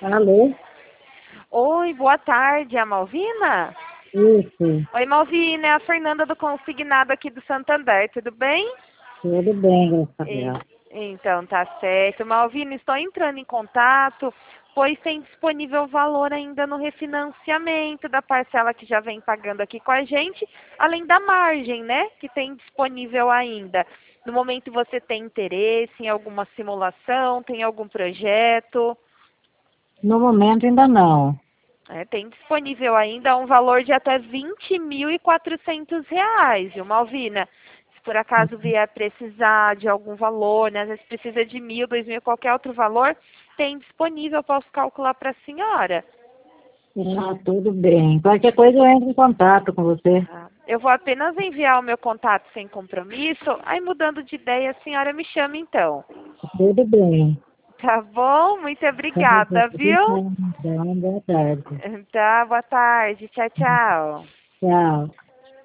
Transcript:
Alô? Oi, boa tarde, a Malvina? Isso, Oi, Malvina, é a Fernanda do Consignado aqui do Santander, tudo bem? tudo bem, graças a E- Deus. então, tá certo. Malvina, estou entrando em contato, pois tem disponível valor ainda no refinanciamento da parcela que já vem pagando aqui com a gente, além da margem, né, que tem disponível ainda. No momento você tem interesse em alguma simulação, tem algum projeto? No momento ainda não. Tem disponível ainda um valor de até R$ 20.400, viu, Malvina? Se por acaso vier precisar de algum valor, né? Às vezes precisa de 1.000, 2.000, qualquer outro valor, tem disponível, eu posso calcular para a senhora. Tudo bem. Qualquer coisa eu entro em contato com você. Tá? Eu vou apenas enviar o meu contato sem compromisso, aí mudando de ideia, a senhora me chama então. Tudo bem. Tá bom? Muito obrigada, viu? Então, boa tarde. Tá, boa tarde. Tchau, tchau. Tchau.